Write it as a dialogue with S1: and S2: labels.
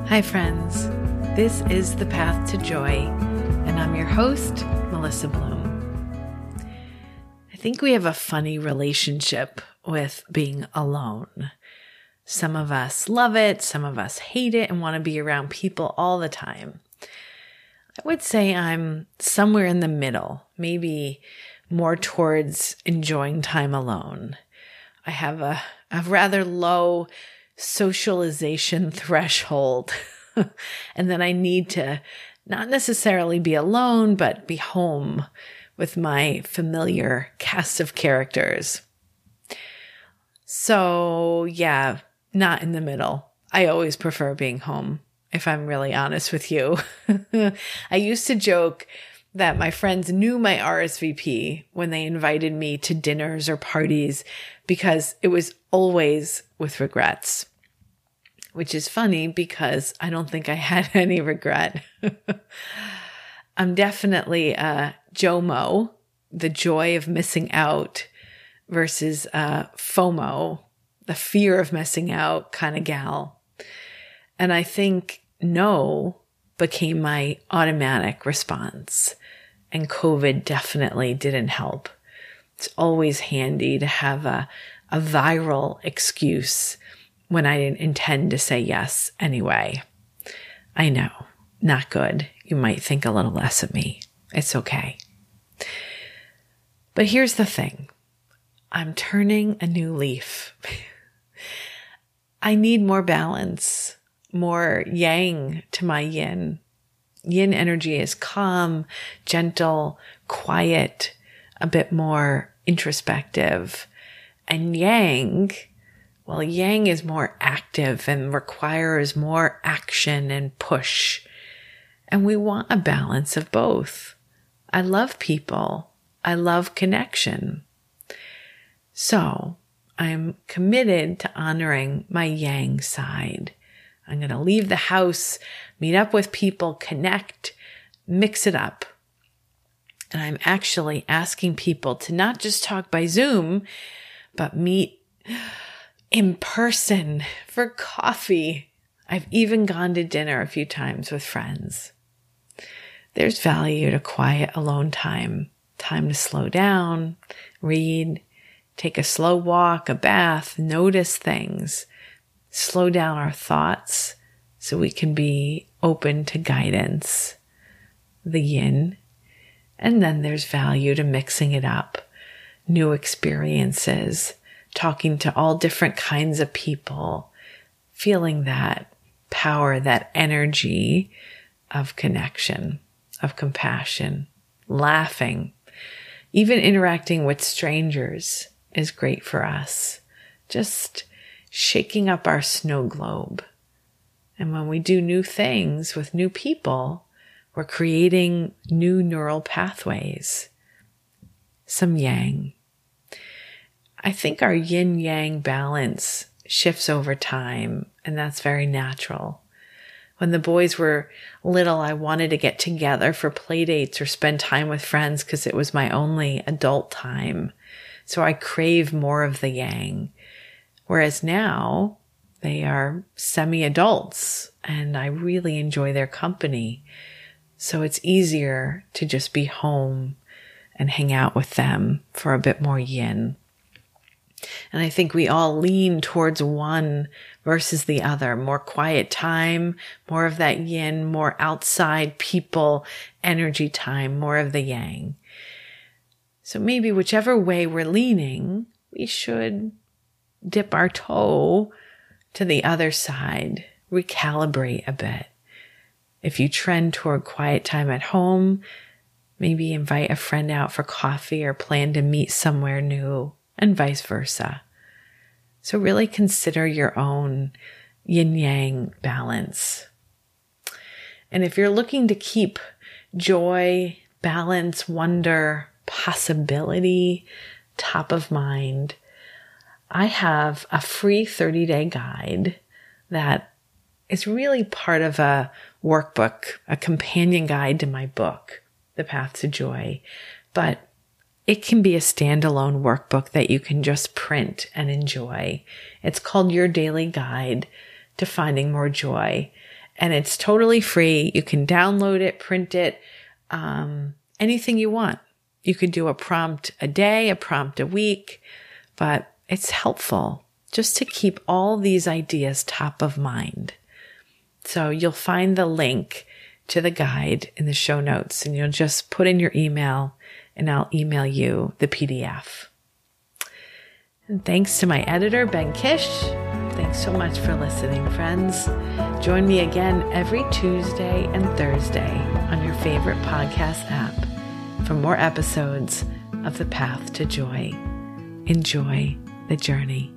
S1: Hi friends, this is The Path to Joy, and I'm your host, Melissa Bloom. I think we have a funny relationship with being alone. Some of us love it, some of us hate it and want to be around people all the time. I would say I'm somewhere in the middle, maybe more towards enjoying time alone. I have a rather low socialization threshold. And then I need to not necessarily be alone, but be home with my familiar cast of characters. So yeah, not in the middle. I always prefer being home, if I'm really honest with you. I used to joke that my friends knew my RSVP when they invited me to dinners or parties because it was always with regrets, which is funny because I don't think I had any regret. I'm definitely a JOMO, the joy of missing out, versus FOMO, the fear of missing out kind of gal. And I think no became my automatic response. And COVID definitely didn't help. It's always handy to have a viral excuse when I didn't intend to say yes anyway. I know, not good. You might think a little less of me. It's okay. But here's the thing. I'm turning a new leaf. I need more balance, more yang to my yin. Yin energy is calm, gentle, quiet, a bit more introspective. And yang, well, yang is more active and requires more action and push. And we want a balance of both. I love people. I love connection. So I'm committed to honoring my yang side. I'm going to leave the house, meet up with people, connect, mix it up. And I'm actually asking people to not just talk by Zoom, but meet in person for coffee. I've even gone to dinner a few times with friends. There's value to quiet alone time to slow down, read, take a slow walk, a bath, notice things, slow down our thoughts so we can be open to guidance, the yin. And then there's value to mixing it up, new experiences, talking to all different kinds of people, feeling that power, that energy of connection, of compassion, laughing. Even interacting with strangers is great for us. Just shaking up our snow globe. And when we do new things with new people, we're creating new neural pathways. Some yang. I think our yin-yang balance shifts over time, and that's very natural. When the boys were little, I wanted to get together for play dates or spend time with friends because it was my only adult time. So I crave more of the yang. Whereas now they are semi-adults and I really enjoy their company. So it's easier to just be home and hang out with them for a bit more yin. And I think we all lean towards one versus the other. More quiet time, more of that yin, more outside people, energy time, more of the yang. So maybe whichever way we're leaning, we should dip our toe to the other side, recalibrate a bit. If you trend toward quiet time at home, maybe invite a friend out for coffee or plan to meet somewhere new, and vice versa. So really consider your own yin-yang balance. And if you're looking to keep joy, balance, wonder, possibility top of mind, I have a free 30-day guide that is really part of a workbook, a companion guide to my book, The Path to Joy. But it can be a standalone workbook that you can just print and enjoy. It's called Your Daily Guide to Finding More Joy. And it's totally free. You can download it, print it, anything you want. You could do a prompt a day, a prompt a week, but it's helpful just to keep all these ideas top of mind. So you'll find the link to the guide in the show notes, and you'll just put in your email and I'll email you the PDF. And thanks to my editor, Ben Kish. Thanks so much for listening, friends. Join me again every Tuesday and Thursday on your favorite podcast app for more episodes of The Path to Joy. Enjoy the journey.